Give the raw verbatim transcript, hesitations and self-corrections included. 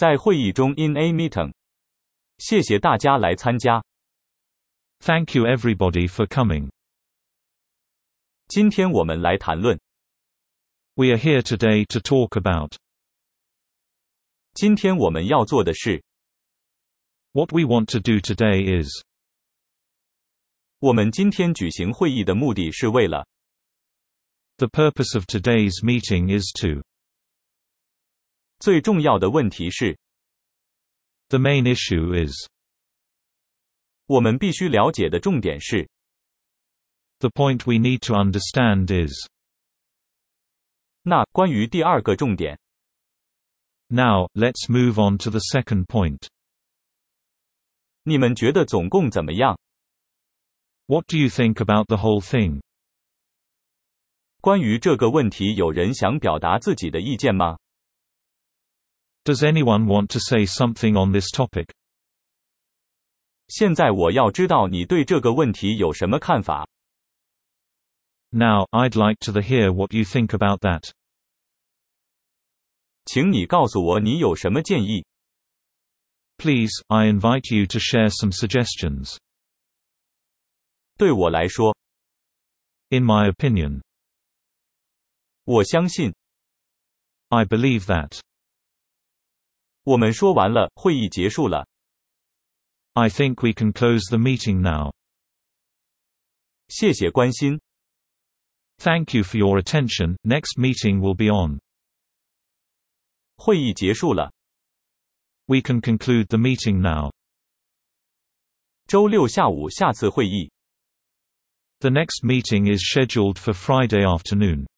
在会议中 in a meeting。谢谢大家来参加。 Thank you everybody for coming. 今天我们来谈论。 We are here today to talk about. 今天我们要做的是。 What we want to do today is. 我们今天举行会议的目的是为了。 The purpose of today's meeting is to. 最重要的问题是。 The main issue is. 我们必须了解的重点是。 The point we need to understand is. 那关于第二个重点。 Now, let's move on to the second point. 你们觉得总共怎么样？ What do you think about the whole thing? 关于这个问题，有人想表达自己的意见吗？ Does anyone want to say something on this topic? 现在我要知道你对这个问题有什么看法。 Now, I'd like to hear what you think about that. 请你告诉我你有什么建议。 Please, I invite you to share some suggestions. 对我来说。 In my opinion. 我相信。 I believe that. 我们说完了，会议结束了。 I think we can close the meeting now. 谢谢关心。 Thank you for your attention. Next meeting will be on. 会议结束了。 We can conclude the meeting now. 周六下午下次会议。 The next meeting is scheduled for Friday afternoon.